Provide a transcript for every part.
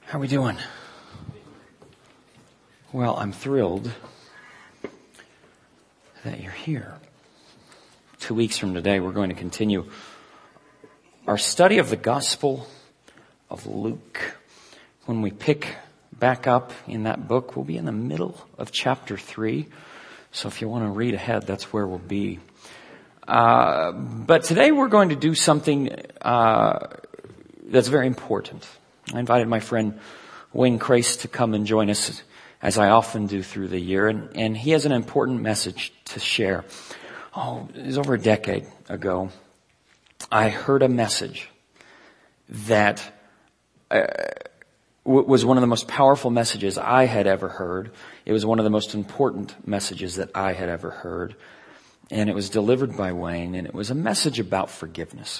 How are we doing? Well, I'm thrilled that you're here. 2 weeks from today, we're going to continue our study of the Gospel of Luke. When we pick back up in that book, we'll be in the middle of chapter 3. So if you want to read ahead, that's where we'll be. But today we're going to do something that's very important. I invited my friend Wayne Crace to come and join us, as I often do through the year, and he has an important message to share. It was over a decade ago. I heard a message that was one of the most powerful messages I had ever heard. It was one of the most important messages that I had ever heard, and it was delivered by Wayne, and it was a message about forgiveness.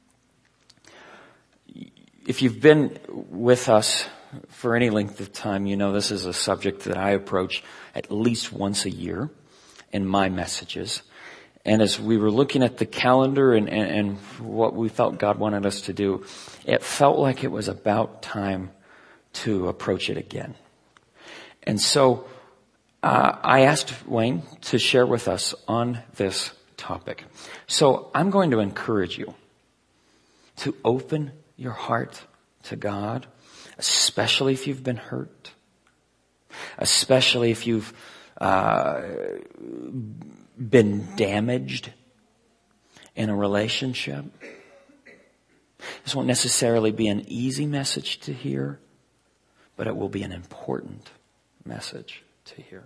If you've been with us for any length of time, you know this is a subject that I approach at least once a year in my messages. And as we were looking at the calendar and what we felt God wanted us to do, it felt like it was about time to approach it again. And so I asked Wayne to share with us on this topic. So I'm going to encourage you to open your heart to God, especially if you've been hurt, especially if you've been damaged in a relationship. This won't necessarily be an easy message to hear, but it will be an important message to hear.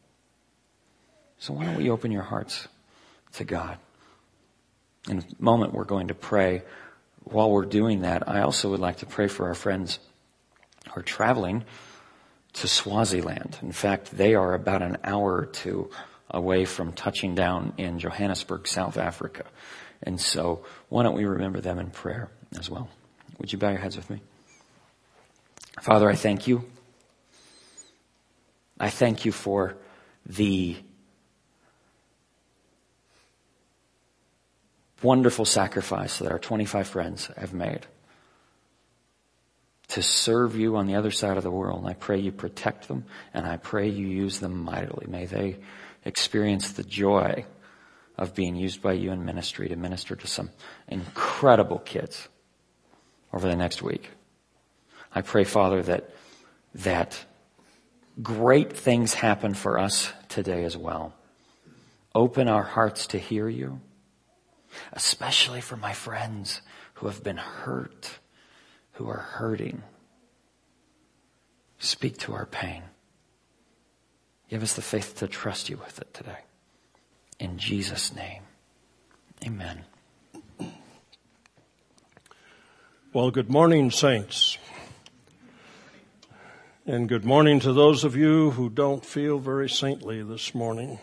So why don't we open your hearts to God? In a moment, we're going to pray. While we're doing that, I also would like to pray for our friends who are traveling to Swaziland. In fact, they are about an hour or two away from touching down in Johannesburg, South Africa. And so why don't we remember them in prayer as well? Would you bow your heads with me? Father, I thank you. I thank you for the wonderful sacrifice that our 25 friends have made to serve you on the other side of the world. And I pray you protect them, and I pray you use them mightily. May they experience the joy of being used by you in ministry to minister to some incredible kids over the next week. I pray, Father, that great things happen for us today as well. Open our hearts to hear you, especially for my friends who have been hurt, who are hurting. Speak to our pain. Give us the faith to trust you with it today. In Jesus' name, amen. Well, good morning, saints. And good morning to those of you who don't feel very saintly this morning.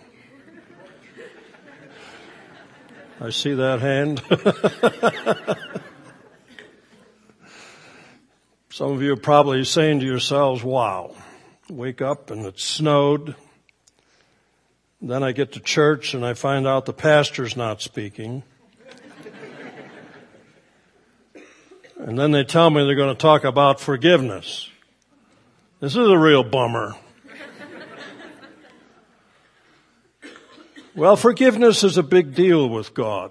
I see that hand. Some of you are probably saying to yourselves, wow, wake up and it snowed. Then I get to church and I find out the pastor's not speaking. And then they tell me they're going to talk about forgiveness. This is a real bummer. Well, forgiveness is a big deal with God.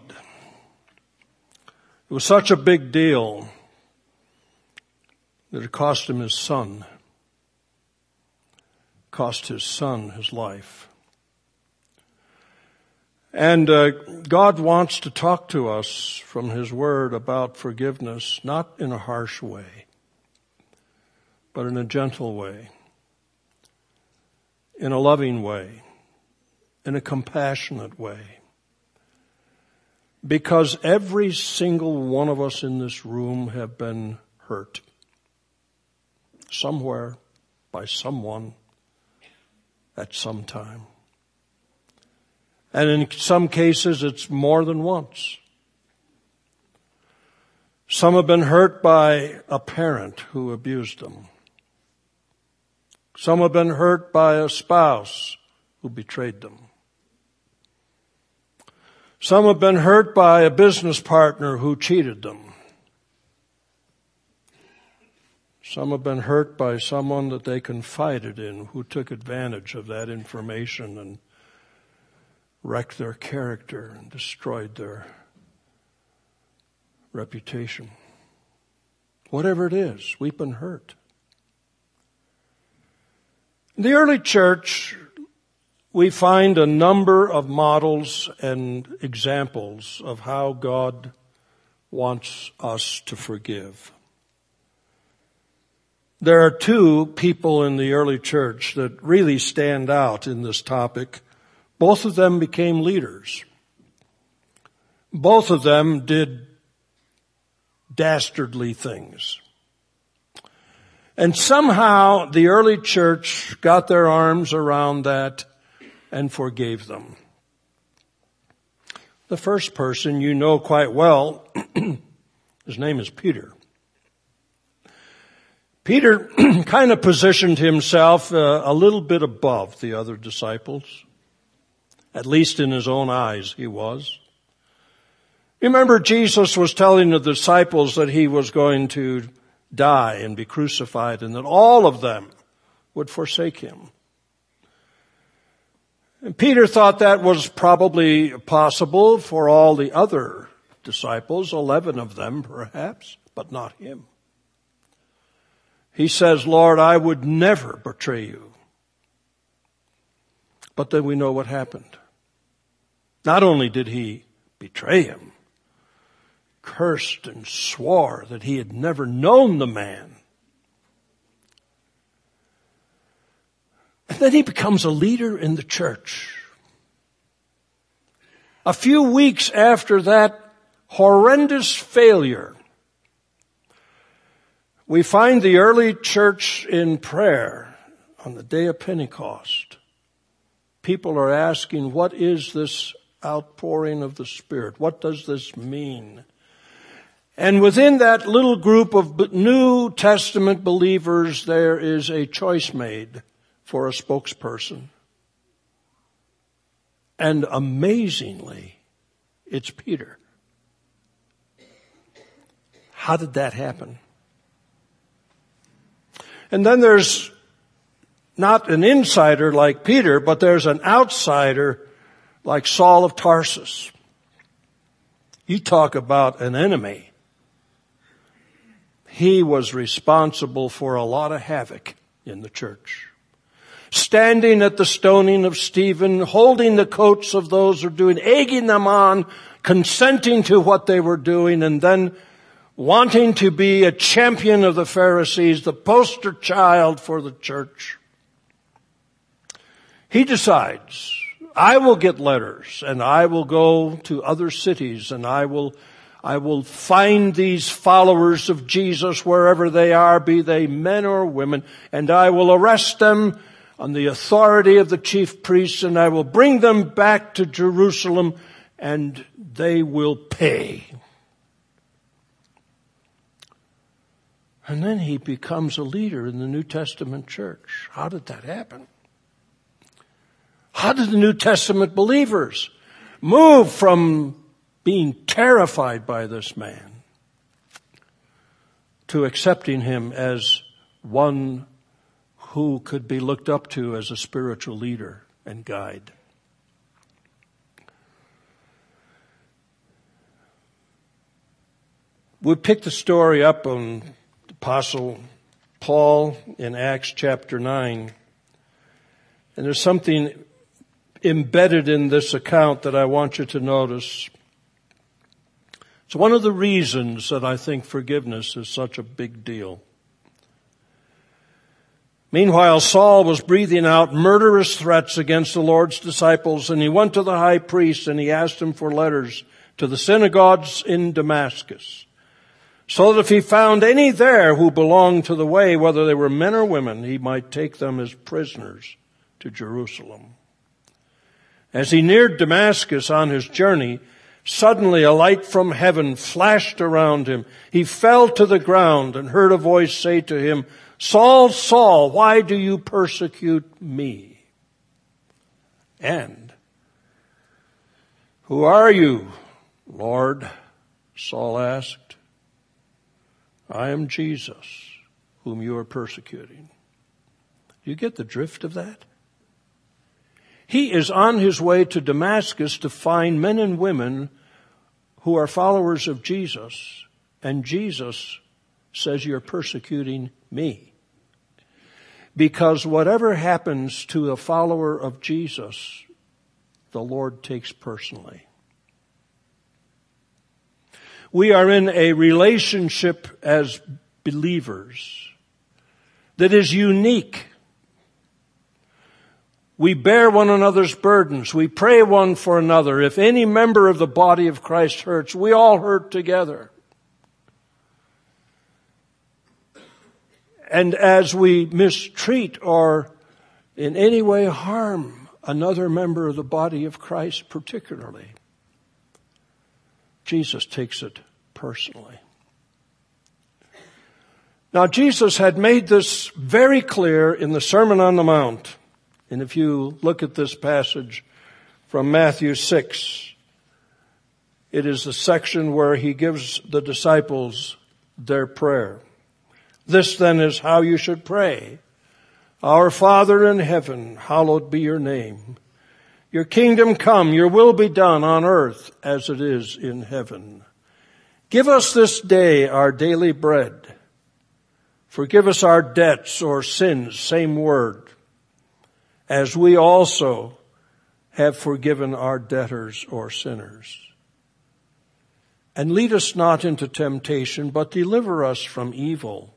It was such a big deal that it cost him his son. Cost his son his life. And God wants to talk to us from his word about forgiveness, not in a harsh way, but in a gentle way, in a loving way, in a compassionate way. Because every single one of us in this room have been hurt somewhere by someone at some time. And in some cases, it's more than once. Some have been hurt by a parent who abused them. Some have been hurt by a spouse who betrayed them. Some have been hurt by a business partner who cheated them. Some have been hurt by someone that they confided in who took advantage of that information and wrecked their character and destroyed their reputation. Whatever it is, we've been hurt. In the early church, we find a number of models and examples of how God wants us to forgive. There are two people in the early church that really stand out in this topic. Both of them became leaders. Both of them did dastardly things. And somehow the early church got their arms around that and forgave them. The first person you know quite well, his name is Peter. Peter kind of positioned himself a little bit above the other disciples. At least in his own eyes he was. Remember, Jesus was telling the disciples that he was going to die and be crucified and that all of them would forsake him. And Peter thought that was probably possible for all the other disciples, 11 of them perhaps, but not him. He says, Lord, I would never betray you. But then we know what happened. Not only did he betray him, cursed and swore that he had never known the man. And then he becomes a leader in the church. A few weeks after that horrendous failure, we find the early church in prayer on the day of Pentecost. People are asking, what is this outpouring of the Spirit? What does this mean? And within that little group of New Testament believers, there is a choice made for a spokesperson. And amazingly, it's Peter. How did that happen? And then there's not an insider like Peter, but there's an outsider like Saul of Tarsus. You talk about an enemy. He was responsible for a lot of havoc in the church. Standing at the stoning of Stephen, holding the coats of those who are doing, egging them on, consenting to what they were doing, and then wanting to be a champion of the Pharisees, the poster child for the church. He decides, I will get letters and I will go to other cities and I will find these followers of Jesus wherever they are, be they men or women, and I will arrest them on the authority of the chief priests, and I will bring them back to Jerusalem, and they will pay. And then he becomes a leader in the New Testament church. How did that happen? How did the New Testament believers move from being terrified by this man to accepting him as one who could be looked up to as a spiritual leader and guide? We picked the story up on the Apostle Paul in Acts chapter 9. And there's something embedded in this account that I want you to notice. It's one of the reasons that I think forgiveness is such a big deal. Meanwhile, Saul was breathing out murderous threats against the Lord's disciples, and he went to the high priest and he asked him for letters to the synagogues in Damascus, so that if he found any there who belonged to the way, whether they were men or women, he might take them as prisoners to Jerusalem. As he neared Damascus on his journey, suddenly a light from heaven flashed around him. He fell to the ground and heard a voice say to him, Saul, Saul, why do you persecute me? And, who are you, Lord? Saul asked. I am Jesus, whom you are persecuting. Do you get the drift of that? He is on his way to Damascus to find men and women who are followers of Jesus, and Jesus says, you're persecuting me. Because whatever happens to a follower of Jesus, the Lord takes personally. We are in a relationship as believers that is unique. We bear one another's burdens. We pray one for another. If any member of the body of Christ hurts, we all hurt together. And as we mistreat or in any way harm another member of the body of Christ particularly, Jesus takes it personally. Now, Jesus had made this very clear in the Sermon on the Mount. And if you look at this passage from Matthew 6, it is the section where he gives the disciples their prayer. This then is how you should pray. Our Father in heaven, hallowed be your name. Your kingdom come, your will be done on earth as it is in heaven. Give us this day our daily bread. Forgive us our debts or sins, same word, as we also have forgiven our debtors or sinners. And lead us not into temptation, but deliver us from evil.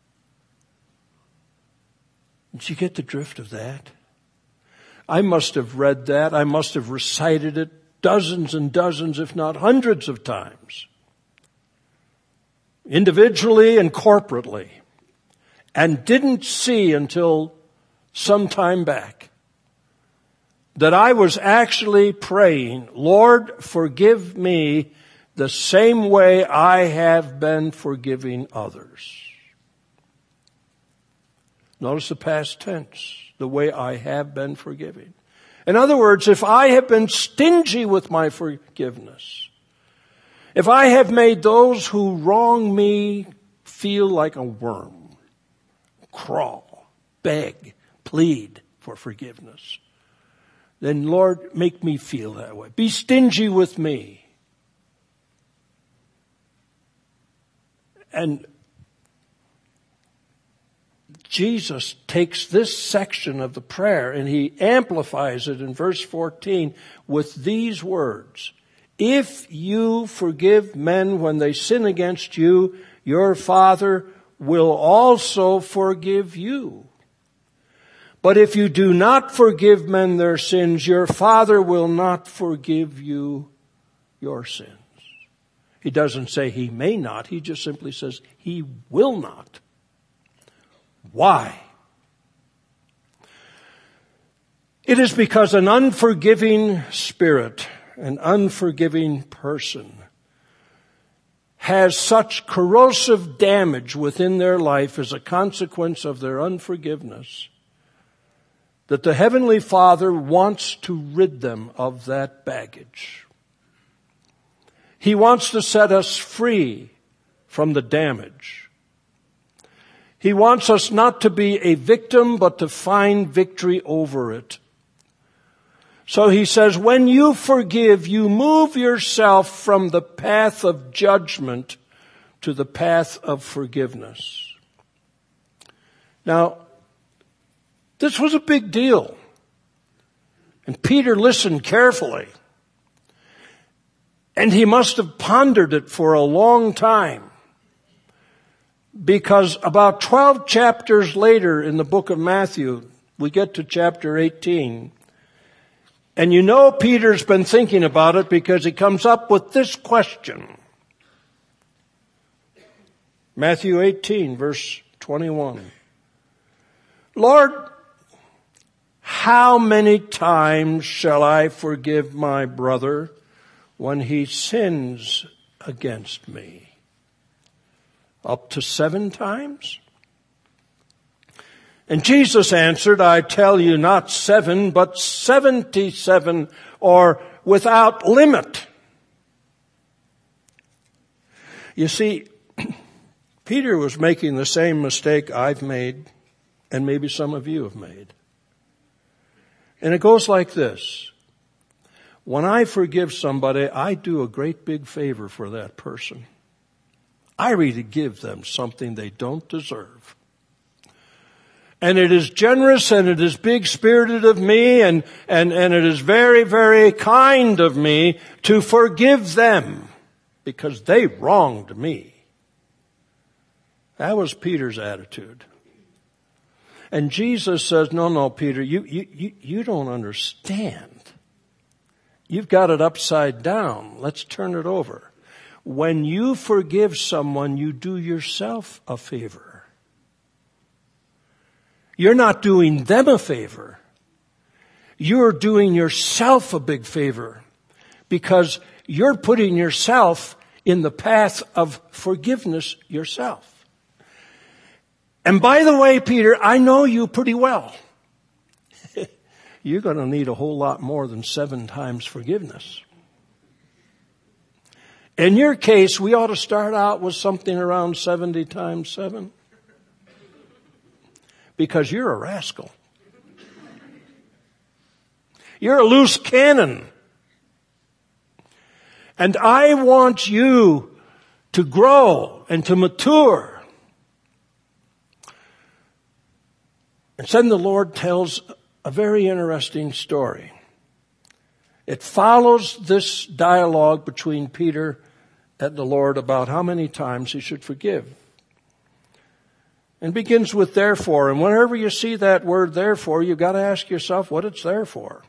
Did you get the drift of that? I must have read that. I must have recited it dozens and dozens, if not hundreds of times, individually and corporately, and didn't see until some time back that I was actually praying, Lord, forgive me the same way I have been forgiving others. Notice the past tense, the way I have been forgiving. In other words, if I have been stingy with my forgiveness, if I have made those who wrong me feel like a worm, crawl, beg, plead for forgiveness, then Lord, make me feel that way. Be stingy with me. And Jesus takes this section of the prayer and he amplifies it in verse 14 with these words. If you forgive men when they sin against you, your Father will also forgive you. But if you do not forgive men their sins, your Father will not forgive you your sins. He doesn't say he may not. He just simply says he will not. Why? It is because an unforgiving spirit, an unforgiving person, has such corrosive damage within their life as a consequence of their unforgiveness that the Heavenly Father wants to rid them of that baggage. He wants to set us free from the damage. He wants us not to be a victim, but to find victory over it. So he says, when you forgive, you move yourself from the path of judgment to the path of forgiveness. Now, this was a big deal. And Peter listened carefully. And he must have pondered it for a long time. Because about 12 chapters later in the book of Matthew, we get to chapter 18. And you know Peter's been thinking about it because he comes up with this question. Matthew 18, verse 21. Lord, how many times shall I forgive my brother when he sins against me? Up to 7 times? And Jesus answered, I tell you, not 7, but 77, or without limit. You see, Peter was making the same mistake I've made, and maybe some of you have made. And it goes like this. When I forgive somebody, I do a great big favor for that person. I really give them something they don't deserve. And it is generous and it is big-spirited of me and it is very, very kind of me to forgive them because they wronged me. That was Peter's attitude. And Jesus says, no, Peter, you don't understand. You've got it upside down. Let's turn it over. When you forgive someone, you do yourself a favor. You're not doing them a favor. You're doing yourself a big favor because you're putting yourself in the path of forgiveness yourself. And by the way, Peter, I know you pretty well. You're going to need a whole lot more than 7 times forgiveness. In your case, we ought to start out with something around 70 times 7. Because you're a rascal. You're a loose cannon. And I want you to grow and to mature. And then the Lord tells a very interesting story. It follows this dialogue between Peter and the Lord about how many times he should forgive. And begins with therefore. And whenever you see that word therefore, you've got to ask yourself what it's there for.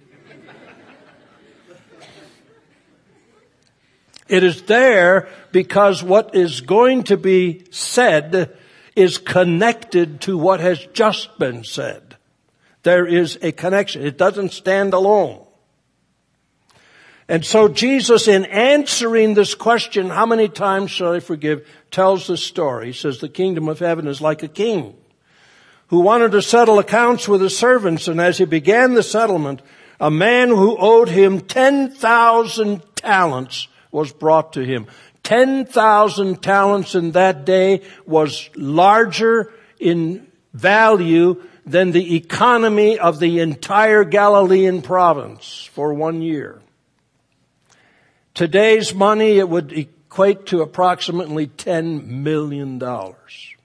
It is there because what is going to be said is connected to what has just been said. There is a connection. It doesn't stand alone. And so Jesus, in answering this question, how many times shall I forgive, tells the story. He says the kingdom of heaven is like a king who wanted to settle accounts with his servants. And as he began the settlement, a man who owed him 10,000 talents was brought to him. 10,000 talents in that day was larger in value than the economy of the entire Galilean province for 1 year. Today's money, it would equate to approximately $10 million. And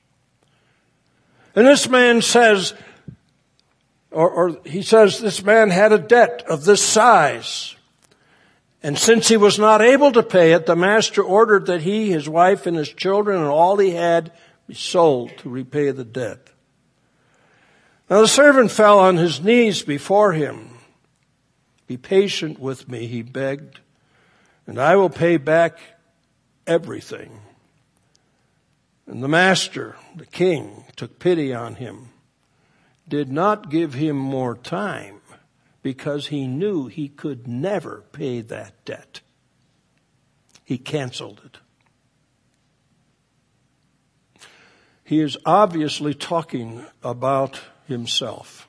this man says, or he says this man had a debt of this size. And since he was not able to pay it, the master ordered that he, his wife, and his children, and all he had be sold to repay the debt. Now the servant fell on his knees before him. Be patient with me, he begged, and I will pay back everything. And the master, the king, took pity on him, did not give him more time, because he knew he could never pay that debt. He canceled it. He is obviously talking about himself.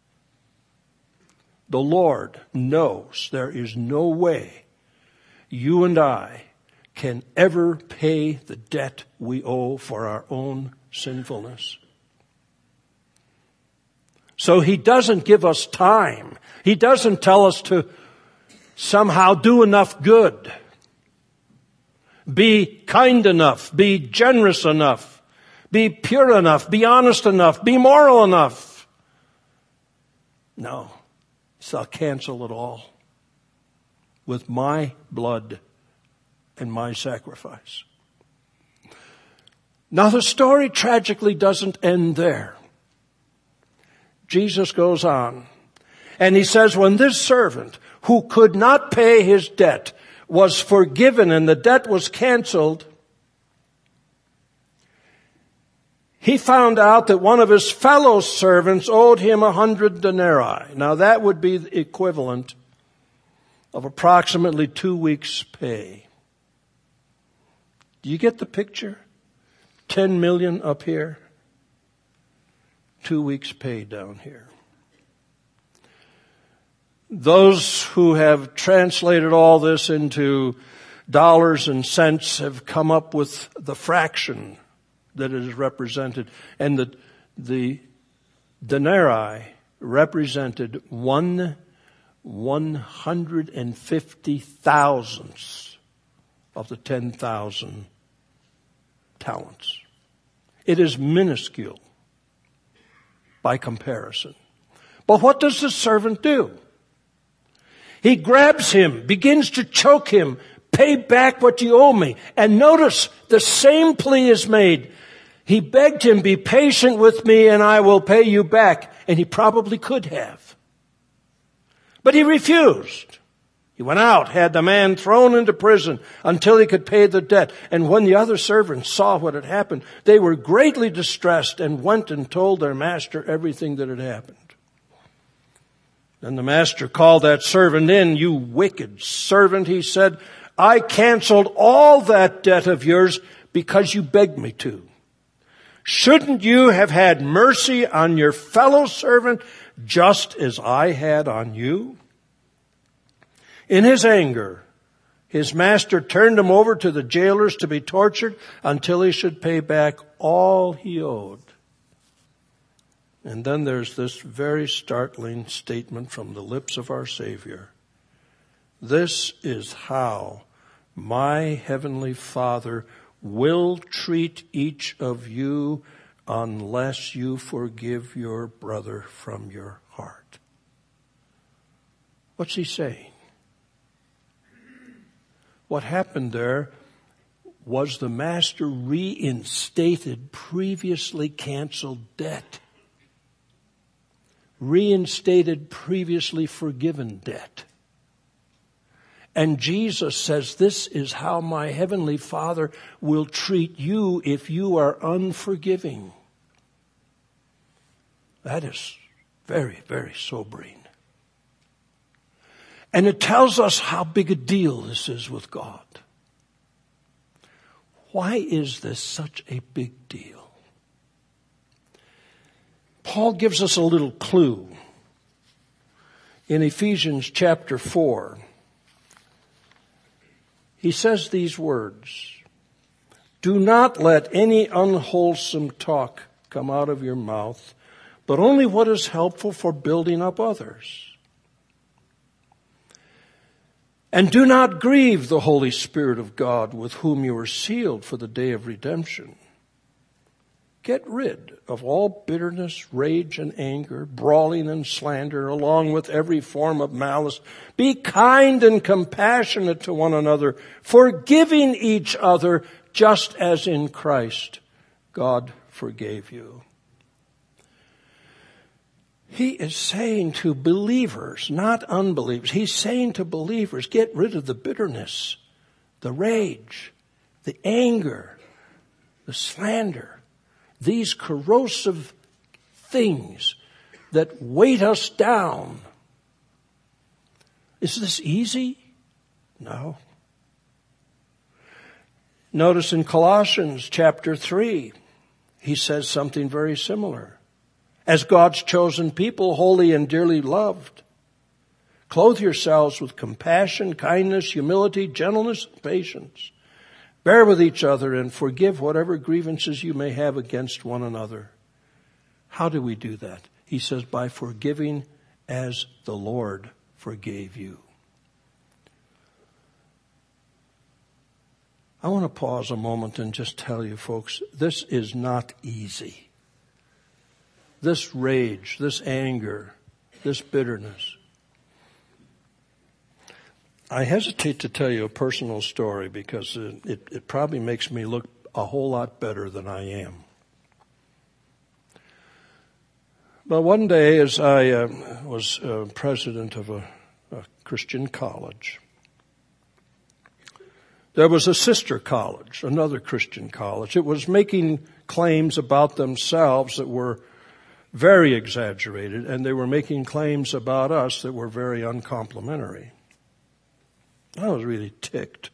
The Lord knows there is no way you and I can ever pay the debt we owe for our own sinfulness. So he doesn't give us time. He doesn't tell us to somehow do enough good. Be kind enough. Be generous enough. Be pure enough. Be honest enough. Be moral enough. No. So I'll cancel it all with my blood and my sacrifice. Now the story tragically doesn't end there. Jesus goes on, and he says, when this servant who could not pay his debt was forgiven and the debt was canceled, he found out that one of his fellow servants owed him 100 denarii. Now that would be the equivalent of approximately 2 weeks' pay. Do you get the picture? 10 million up here. 2 weeks' pay down here. Those who have translated all this into dollars and cents have come up with the fraction that it is represented. And the denarii represented 150,000th of the 10,000 talents. It is minuscule by comparison. But what does the servant do? He grabs him, begins to choke him, pay back what you owe me. And notice the same plea is made. He begged him, be patient with me and I will pay you back. And he probably could have. But he refused. He went out, had the man thrown into prison until he could pay the debt. And when the other servants saw what had happened, they were greatly distressed and went and told their master everything that had happened. Then the master called that servant in. You wicked servant, he said, I canceled all that debt of yours because you begged me to. Shouldn't you have had mercy on your fellow servant just as I had on you? In his anger, his master turned him over to the jailers to be tortured until he should pay back all he owed. And then there's this very startling statement from the lips of our Savior. This is how my heavenly Father will treat each of you unless you forgive your brother from your heart. What's he saying? What happened there was the master reinstated previously canceled debt. Reinstated previously forgiven debt. And Jesus says, this is how my heavenly Father will treat you if you are unforgiving. That is very, very sobering. And it tells us how big a deal this is with God. Why is this such a big deal? Paul gives us a little clue in Ephesians chapter 4. He says these words, do not let any unwholesome talk come out of your mouth, but only what is helpful for building up others. And do not grieve the Holy Spirit of God with whom you are sealed for the day of redemption. Get rid of all bitterness, rage, and anger, brawling and slander, along with every form of malice. Be kind and compassionate to one another, forgiving each other, just as in Christ God forgave you. He is saying to believers, not unbelievers, he's saying to believers, get rid of the bitterness, the rage, the anger, the slander. These corrosive things that weight us down. Is this easy? No. Notice in Colossians chapter 3, he says something very similar. As God's chosen people, holy and dearly loved, clothe yourselves with compassion, kindness, humility, gentleness, and patience. Bear with each other and forgive whatever grievances you may have against one another. How do we do that? He says, by forgiving as the Lord forgave you. I want to pause a moment and just tell you, folks, this is not easy. This rage, this anger, this bitterness. I hesitate to tell you a personal story because it probably makes me look a whole lot better than I am. But one day, as I was president of a Christian college, there was a sister college, another Christian college. It was making claims about themselves that were very exaggerated, and they were making claims about us that were very uncomplimentary. I was really ticked,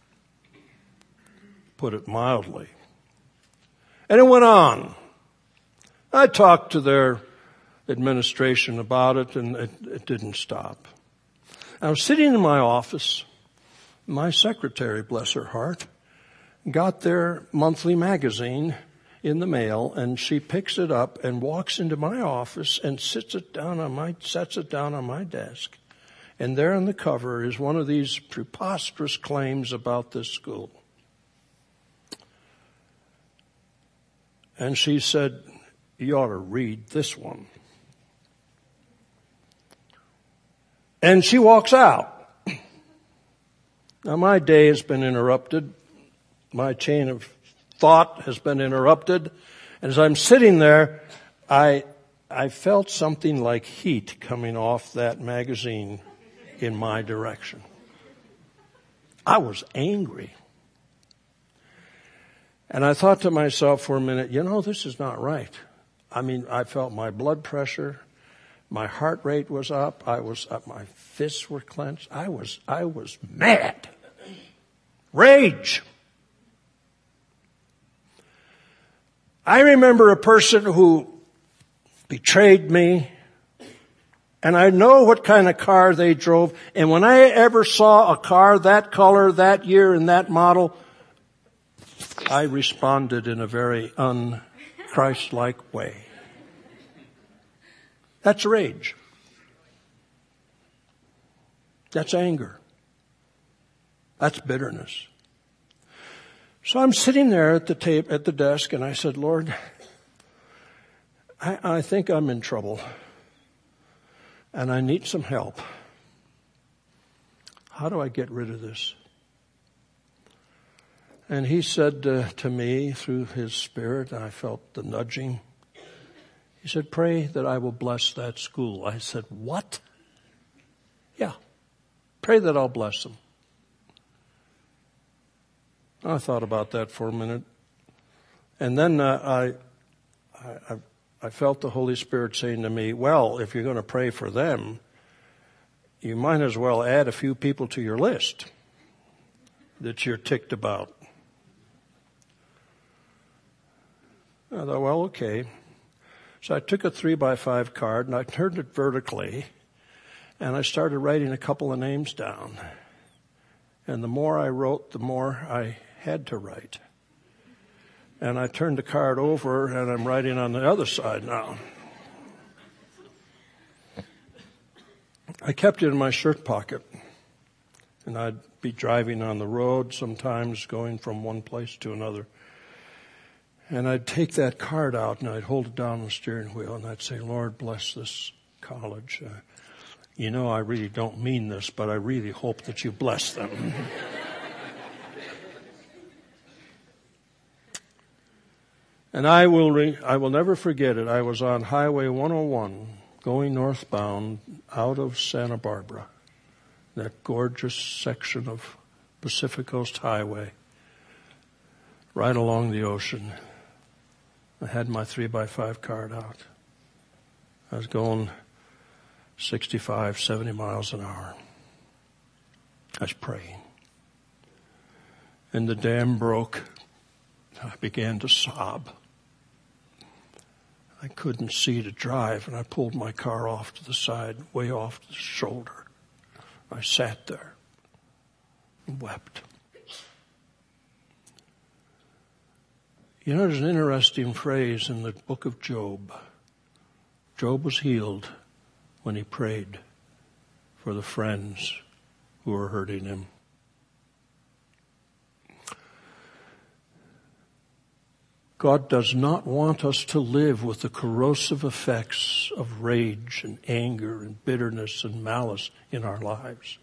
put it mildly. And it went on. I talked to their administration about it, and it didn't stop. I was sitting in my office. My secretary, bless her heart, got their monthly magazine, in the mail, and she picks it up and walks into my office and sets it down on my desk. And there on the cover is one of these preposterous claims about this school. And she said, "You ought to read this one." And she walks out. Now my day has been interrupted. My chain of thought has been interrupted. And as I'm sitting there, I felt something like heat coming off that magazine in my direction. I was angry. And I thought to myself for a minute, this is not right. I mean, I felt my blood pressure, my heart rate was up, my fists were clenched. I was mad. Rage. I remember a person who betrayed me, and I know what kind of car they drove. And when I ever saw a car that color, that year, and that model, I responded in a very un-Christ-like way. That's rage. That's anger. That's bitterness. So I'm sitting there at the desk, and I said, "Lord, I think I'm in trouble, and I need some help. How do I get rid of this?" And he said to me through his Spirit, I felt the nudging. He said, "Pray that I will bless that school." I said, "What?" "Yeah, pray that I'll bless them." I thought about that for a minute. And then I felt the Holy Spirit saying to me, "Well, if you're going to pray for them, you might as well add a few people to your list that you're ticked about." I thought, well, okay. So I took a 3x5 card and I turned it vertically and I started writing a couple of names down. And the more I wrote, the more I had to write. And I turned the card over and I'm writing on the other side now. I kept it in my shirt pocket. And I'd be driving on the road, sometimes going from one place to another. And I'd take that card out and I'd hold it down on the steering wheel and I'd say, "Lord, bless this college. I really don't mean this, but I really hope that you bless them." And I will never forget it. I was on Highway 101 going northbound out of Santa Barbara, that gorgeous section of Pacific Coast Highway, right along the ocean. I had my 3x5 card out. I was going 65, 70 miles an hour. I was praying. And the dam broke. I began to sob. I couldn't see to drive, and I pulled my car off to the side, way off the shoulder. I sat there and wept. There's an interesting phrase in the book of Job. Job was healed when he prayed for the friends who were hurting him. God does not want us to live with the corrosive effects of rage and anger and bitterness and malice in our lives.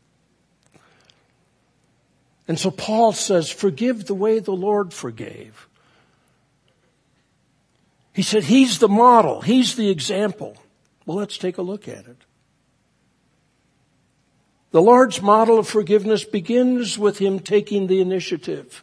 And so Paul says, forgive the way the Lord forgave. He said he's the model. He's the example. Well, let's take a look at it. The Lord's model of forgiveness begins with him taking the initiative.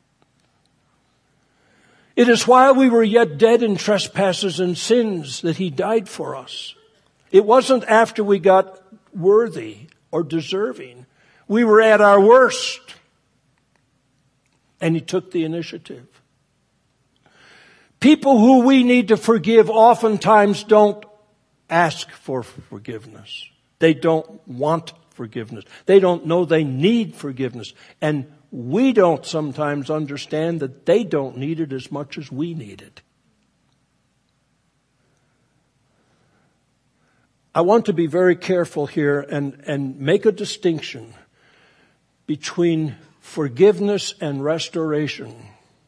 It is while we were yet dead in trespasses and sins that he died for us. It wasn't after we got worthy or deserving. We were at our worst. And he took the initiative. People who we need to forgive oftentimes don't ask for forgiveness. They don't want forgiveness. They don't know they need forgiveness. And we don't sometimes understand that they don't need it as much as we need it. I want to be very careful here and make a distinction between forgiveness and restoration.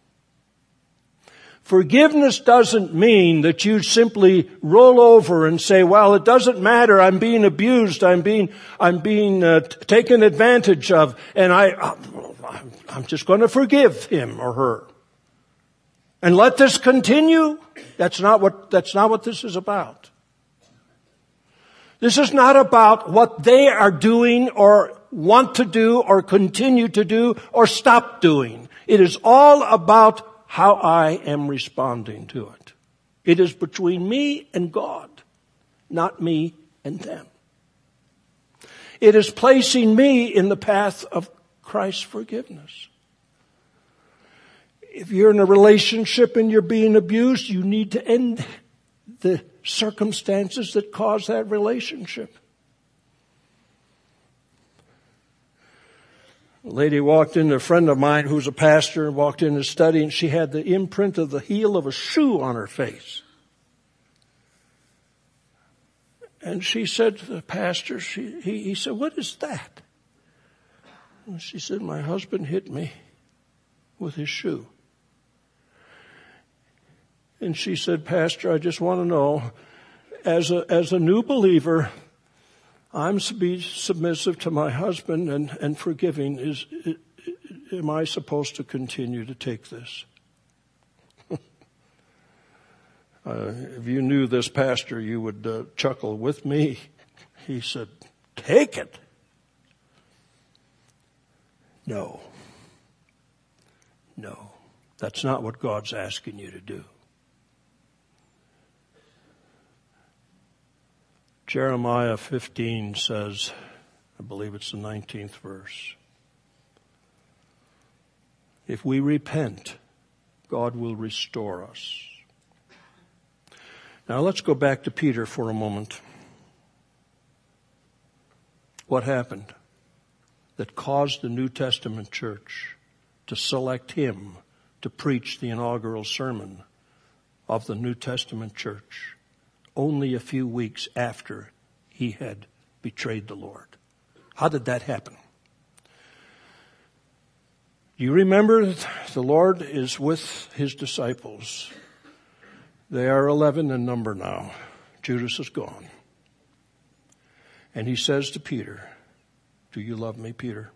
Forgiveness doesn't mean that you simply roll over and say, well, it doesn't matter. I'm being abused. I'm being taken advantage of. And I'm just going to forgive him or her. And let this continue. That's not what this is about. This is not about what they are doing or want to do or continue to do or stop doing. It is all about how I am responding to it. It is between me and God, not me and them. It is placing me in the path of Christ's forgiveness. If you're in a relationship and you're being abused, you need to end the circumstances that cause that relationship. A lady walked in, a friend of mine who's a pastor, walked in his study, and she had the imprint of the heel of a shoe on her face. And she said to the pastor, he said, what is that? And she said, my husband hit me with his shoe. And she said, Pastor, I just want to know, as a new believer, I'm to be submissive to my husband and forgiving. Am I supposed to continue to take this? If you knew this pastor, you would chuckle with me. He said, take it. No, that's not what God's asking you to do. Jeremiah 15 says, I believe it's the 19th verse, if we repent, God will restore us. Now let's go back to Peter for a moment. What happened that caused the New Testament church to select him to preach the inaugural sermon of the New Testament church only a few weeks after he had betrayed the Lord? How did that happen? You remember the Lord is with his disciples. They are 11 in number now. Judas is gone. And he says to Peter, do you love me, Peter?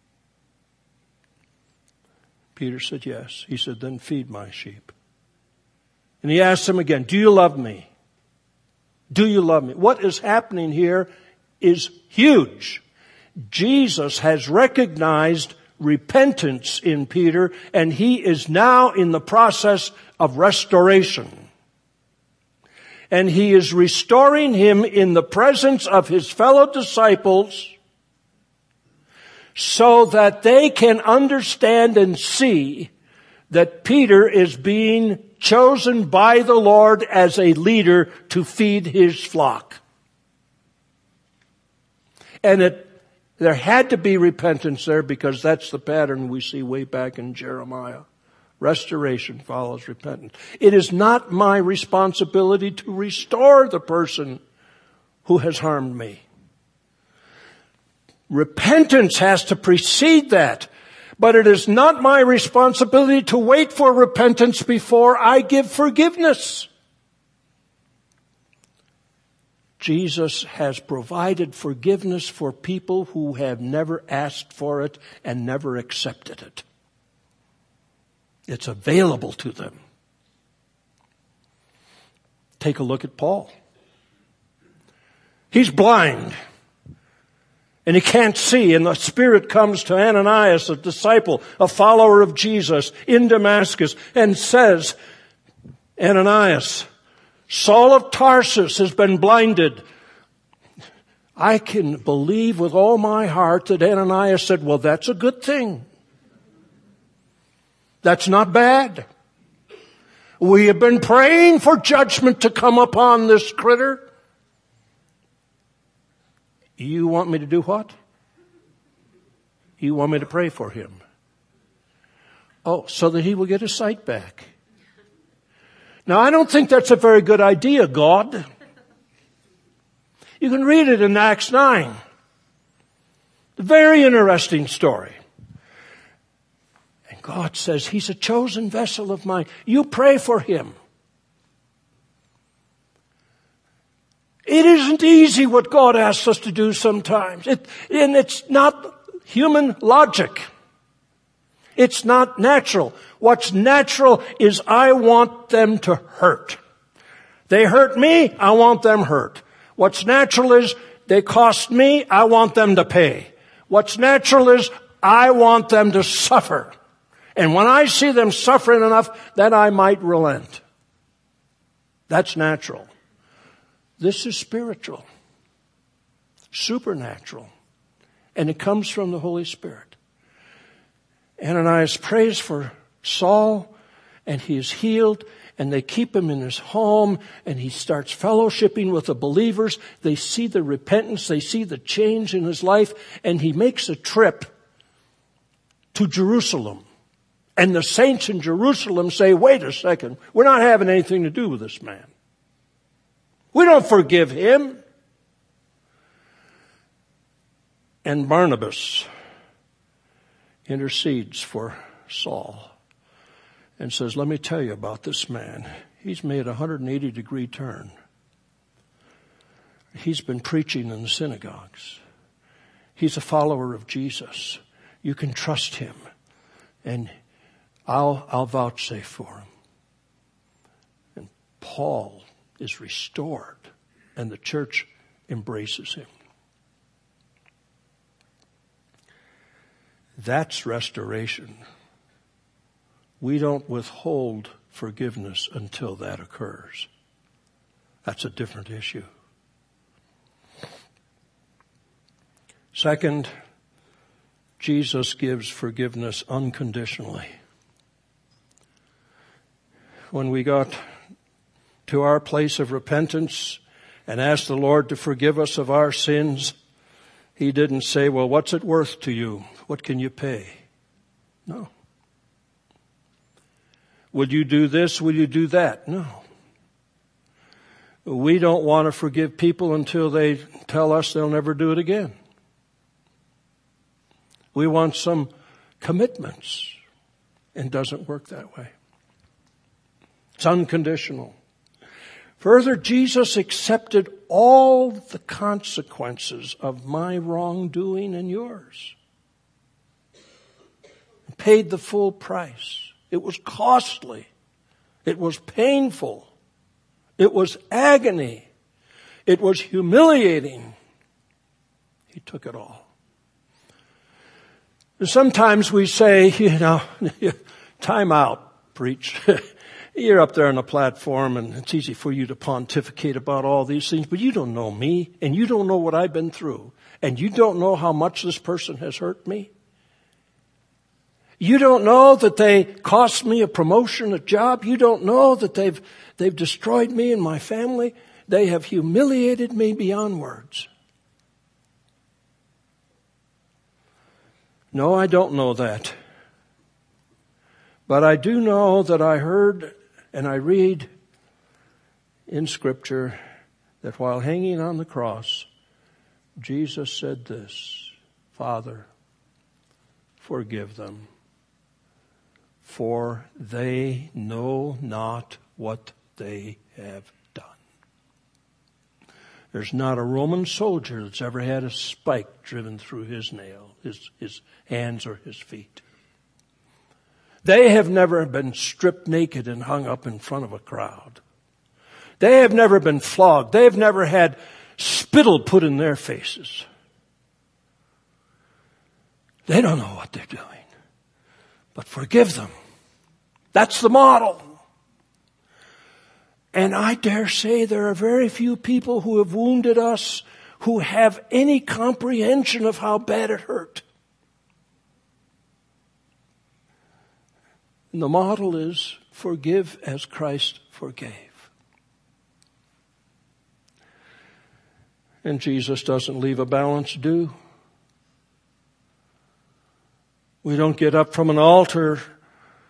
Peter said, yes. He said, then feed my sheep. And he asked him again, do you love me? Do you love me? What is happening here is huge. Jesus has recognized repentance in Peter, and he is now in the process of restoration. And he is restoring him in the presence of his fellow disciples so that they can understand and see that Peter is being chosen by the Lord as a leader to feed his flock. And there had to be repentance there because that's the pattern we see way back in Jeremiah. Restoration follows repentance. It is not my responsibility to restore the person who has harmed me. Repentance has to precede that. But it is not my responsibility to wait for repentance before I give forgiveness. Jesus has provided forgiveness for people who have never asked for it and never accepted it. It's available to them. Take a look at Paul. He's blind. And he can't see, and the Spirit comes to Ananias, a disciple, a follower of Jesus, in Damascus, and says, Ananias, Saul of Tarsus has been blinded. I can believe with all my heart that Ananias said, well, that's a good thing. That's not bad. We have been praying for judgment to come upon this critter. You want me to do what? You want me to pray for him? Oh, so that he will get his sight back. Now, I don't think that's a very good idea, God. You can read it in Acts 9. A very interesting story. And God says, he's a chosen vessel of mine. You pray for him. It isn't easy what God asks us to do sometimes. And it's not human logic. It's not natural. What's natural is I want them to hurt. They hurt me, I want them hurt. What's natural is they cost me, I want them to pay. What's natural is I want them to suffer. And when I see them suffering enough, then I might relent. That's natural. This is spiritual, supernatural, and it comes from the Holy Spirit. Ananias prays for Saul, and he is healed, and they keep him in his home, and he starts fellowshipping with the believers. They see the repentance, they see the change in his life, and he makes a trip to Jerusalem. And the saints in Jerusalem say, wait a second, we're not having anything to do with this man. We don't forgive him. And Barnabas intercedes for Saul and says, let me tell you about this man. He's made a 180-degree turn. He's been preaching in the synagogues. He's a follower of Jesus. You can trust him. And I'll vouchsafe for him. And Paul is restored, and the church embraces him. That's restoration. We don't withhold forgiveness until that occurs. That's a different issue. Second, Jesus gives forgiveness unconditionally. When we got to our place of repentance and asked the Lord to forgive us of our sins, he didn't say, well, what's it worth to you? What can you pay? No. Will you do this? Will you do that? No. We don't want to forgive people until they tell us they'll never do it again. We want some commitments, and it doesn't work that way. It's unconditional. Further, Jesus accepted all the consequences of my wrongdoing and yours. Paid the full price. It was costly. It was painful. It was agony. It was humiliating. He took it all. And sometimes we say, time out, preach. You're up there on the platform and it's easy for you to pontificate about all these things, but you don't know me and you don't know what I've been through and you don't know how much this person has hurt me. You don't know that they cost me a promotion, a job. You don't know that they've destroyed me and my family. They have humiliated me beyond words. No, I don't know that. But I do know that I heard and I read in Scripture that while hanging on the cross, Jesus said this, Father, forgive them, for they know not what they have done. There's not a Roman soldier that's ever had a spike driven through his nail, his hands or his feet. They have never been stripped naked and hung up in front of a crowd. They have never been flogged. They have never had spittle put in their faces. They don't know what they're doing. But forgive them. That's the model. And I dare say there are very few people who have wounded us who have any comprehension of how bad it hurt. And the model is forgive as Christ forgave. And Jesus doesn't leave a balance due. We don't get up from an altar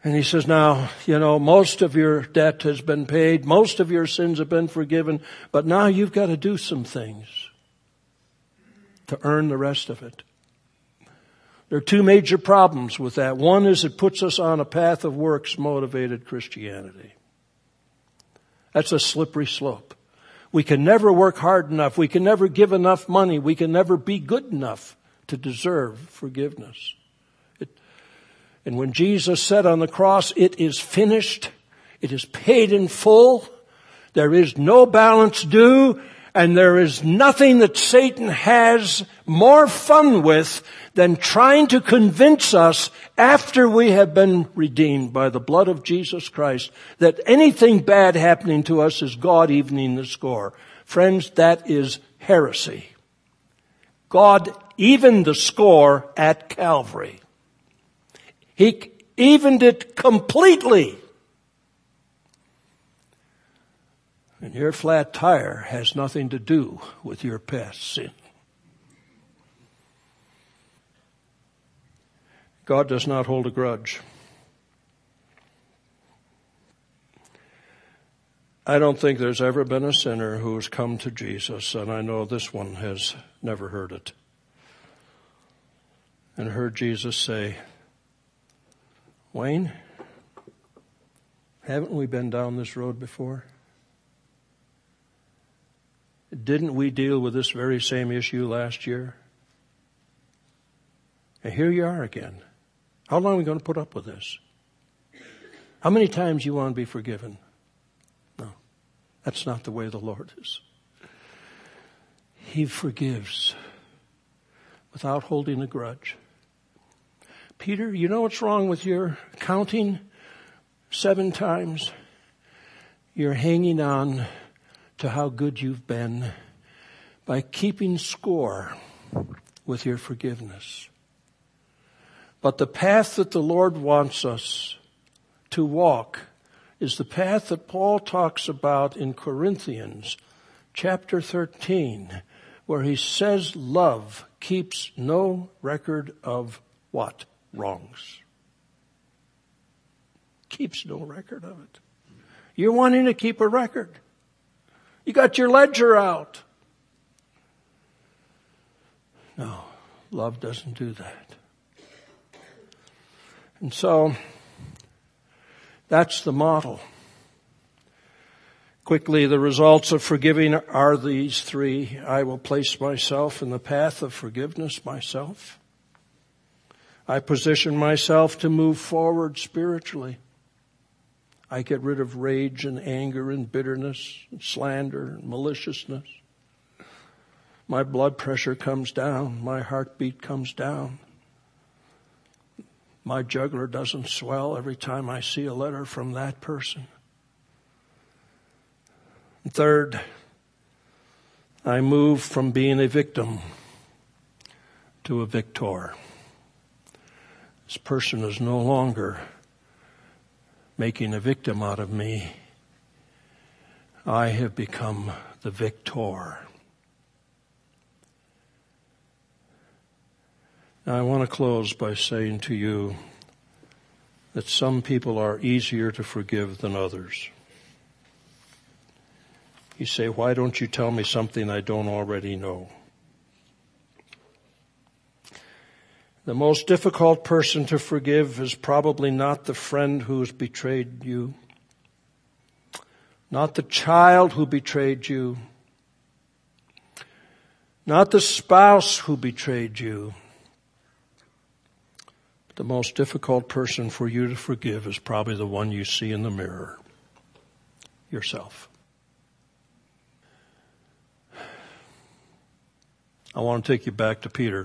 And he says, now, most of your debt has been paid. Most of your sins have been forgiven. But now you've got to do some things to earn the rest of it. There are two major problems with that. One is it puts us on a path of works-motivated Christianity. That's a slippery slope. We can never work hard enough. We can never give enough money. We can never be good enough to deserve forgiveness. And when Jesus said on the cross, it is finished, it is paid in full, there is no balance due, and there is nothing that Satan has more fun with than trying to convince us after we have been redeemed by the blood of Jesus Christ that anything bad happening to us is God evening the score. Friends, that is heresy. God evened the score at Calvary. He evened it completely. And your flat tire has nothing to do with your past sin. God does not hold a grudge. I don't think there's ever been a sinner who has come to Jesus, and I know this one has never heard it, and heard Jesus say, Wayne, haven't we been down this road before? Didn't we deal with this very same issue last year? And here you are again. How long are we going to put up with this? How many times you want to be forgiven? No, that's not the way the Lord is. He forgives without holding a grudge. Peter, you know what's wrong with your counting 7 times? You're hanging on to how good you've been by keeping score with your forgiveness. But the path that the Lord wants us to walk is the path that Paul talks about in Corinthians chapter 13, where he says love keeps no record of what? Wrongs. Keeps no record of it. You're wanting to keep a record. You got your ledger out. No, love doesn't do that. And so, that's the model. Quickly, the results of forgiving are these 3. I will place myself in the path of forgiveness myself. I position myself to move forward spiritually. I get rid of rage and anger and bitterness and slander and maliciousness. My blood pressure comes down. My heartbeat comes down. My jugular doesn't swell every time I see a letter from that person. And third, I move from being a victim to a victor. This person is no longer making a victim out of me. I have become the victor. Now, I want to close by saying to you that some people are easier to forgive than others. You say, why don't you tell me something I don't already know? The most difficult person to forgive is probably not the friend who has betrayed you, not the child who betrayed you, not the spouse who betrayed you. The most difficult person for you to forgive is probably the one you see in the mirror, yourself. I want to take you back to Peter.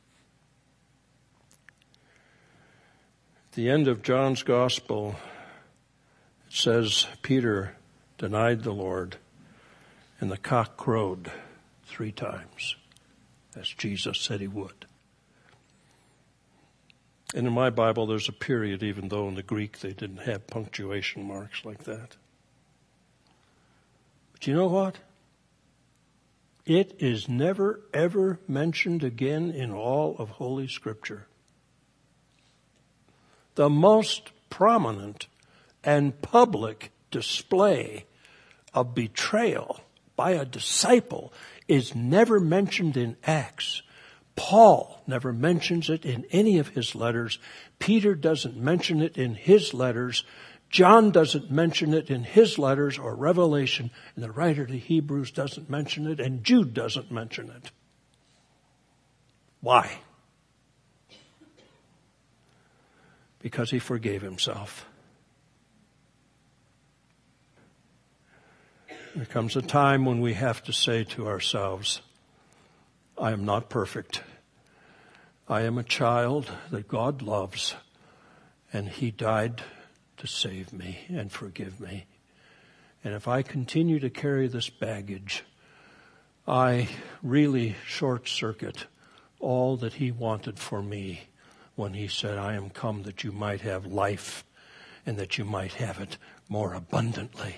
At the end of John's Gospel, it says Peter denied the Lord, and the cock crowed 3 times, as Jesus said he would. And in my Bible, there's a period, even though in the Greek they didn't have punctuation marks like that. But you know what? It is never, ever mentioned again in all of Holy Scripture. The most prominent and public display of betrayal by a disciple is never mentioned in Acts. Paul never mentions it in any of his letters. Peter doesn't mention it in his letters. John doesn't mention it in his letters or Revelation, and the writer to Hebrews doesn't mention it, and Jude doesn't mention it. Why? Because he forgave himself. There comes a time when we have to say to ourselves, I am not perfect. I am a child that God loves, and he died to save me and forgive me. And if I continue to carry this baggage, I really short-circuit all that he wanted for me when he said, I am come that you might have life and that you might have it more abundantly.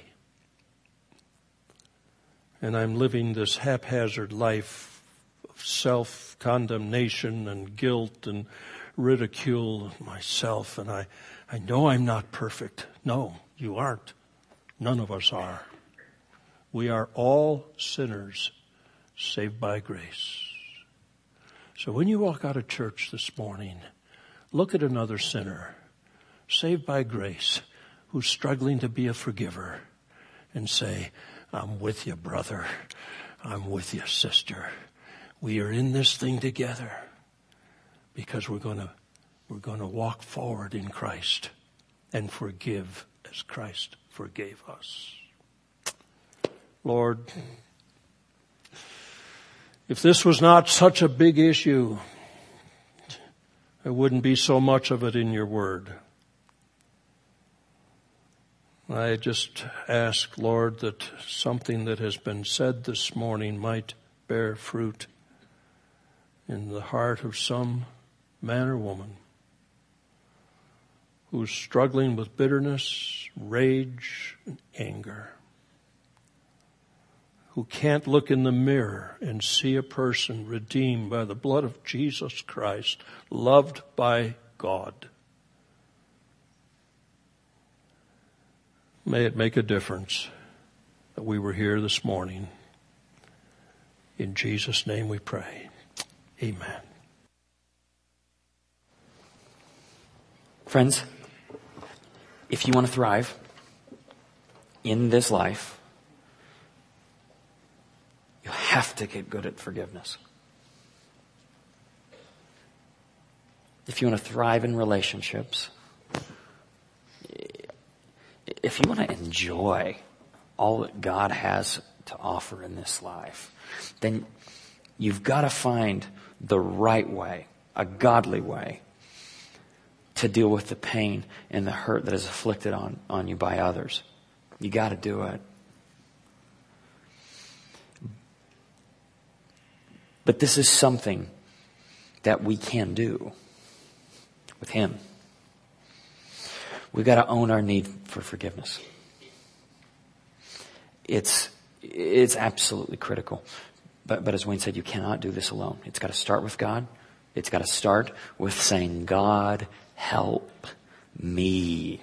And I'm living this haphazard life of self-condemnation and guilt and ridicule of myself. And I know I'm not perfect. No, you aren't. None of us are. We are all sinners saved by grace. So when you walk out of church this morning, look at another sinner saved by grace who's struggling to be a forgiver and say, I'm with you, brother. I'm with you, sister. We are in this thing together because we're going to walk forward in Christ and forgive as Christ forgave us. Lord, if this was not such a big issue, there wouldn't be so much of it in your word. I just ask, Lord, that something that has been said this morning might bear fruit in the heart of some man or woman who's struggling with bitterness, rage, and anger, who can't look in the mirror and see a person redeemed by the blood of Jesus Christ, loved by God. May it make a difference that we were here this morning. In Jesus' name we pray. Amen. Friends, if you want to thrive in this life, you have to get good at forgiveness. If you want to thrive in relationships, if you want to enjoy all that God has to offer in this life, then you've got to find the right way, a godly way, to deal with the pain and the hurt that is afflicted on you by others. You got to do it. But this is something that we can do with Him. We've got to own our need for forgiveness. It's absolutely critical. But as Wayne said, you cannot do this alone. It's got to start with God. It's got to start with saying, God, help me.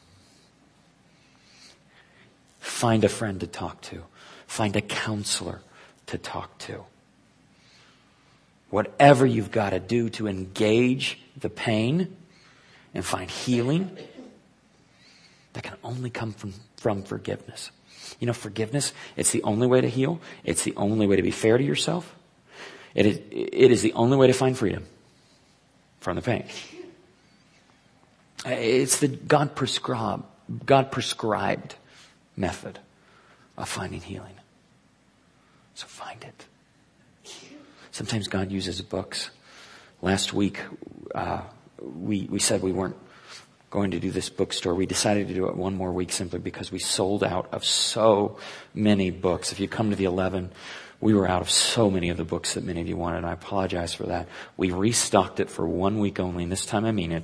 Find a friend to talk to. Find a counselor to talk to. Whatever you've got to do to engage the pain and find healing, that can only come from forgiveness. You know, forgiveness, it's the only way to heal. It's the only way to be fair to yourself. It is the only way to find freedom from the pain. It's the God prescribed method of finding healing. So find it. Sometimes God uses books. Last week, we said we weren't going to do this bookstore. We decided to do it one more week simply because we sold out of so many books. If you come to the 11, we were out of so many of the books that many of you wanted, and I apologize for that. We restocked it for 1 week only, and this time I mean it.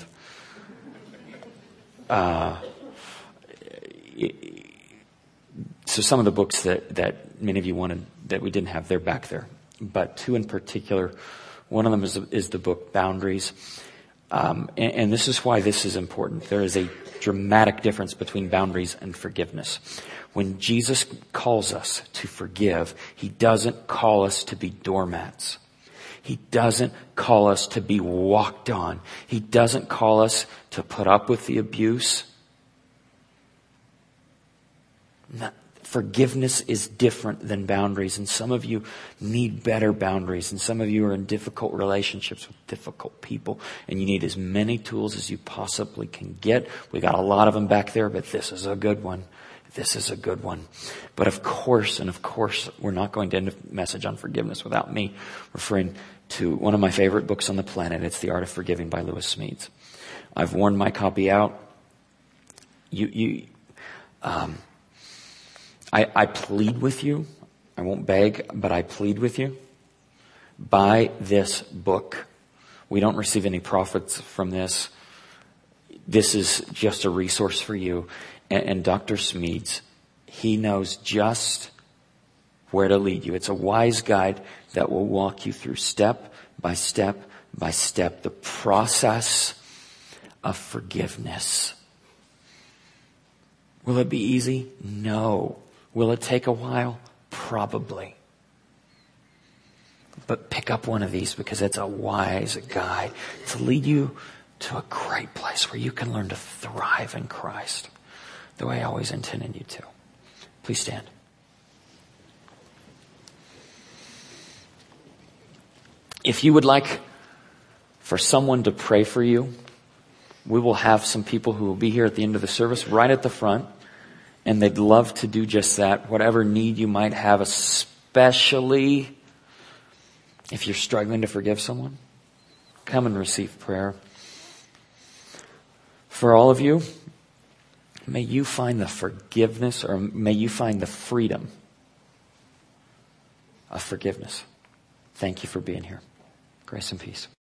So some of the books that many of you wanted that we didn't have, they're back there. But two in particular, one of them is the book Boundaries. And this is why this is important. There is a dramatic difference between boundaries and forgiveness. When Jesus calls us to forgive, He doesn't call us to be doormats. He doesn't call us to be walked on. He doesn't call us to put up with the abuse. Forgiveness is different than boundaries, and some of you need better boundaries, and some of you are in difficult relationships with difficult people, and you need as many tools as you possibly can get. We got a lot of them back there, but this is a good one. This is a good one. But of course, we're not going to end a message on forgiveness without me referring to one of my favorite books on the planet. It's The Art of Forgiving by Lewis Smedes. I've worn my copy out. I plead with you. I won't beg, but I plead with you. Buy this book. We don't receive any profits from this. This is just a resource for you. And Dr. Smedes, he knows just where to lead you. It's a wise guide that will walk you through step by step by step the process of forgiveness. Will it be easy? No. Will it take a while? Probably. But pick up one of these because it's a wise guide to lead you to a great place where you can learn to thrive in Christ the way I always intended you to. Please stand. If you would like for someone to pray for you, we will have some people who will be here at the end of the service right at the front. And they'd love to do just that, whatever need you might have, especially if you're struggling to forgive someone. Come and receive prayer. For all of you, may you find the forgiveness, or may you find the freedom of forgiveness. Thank you for being here. Grace and peace.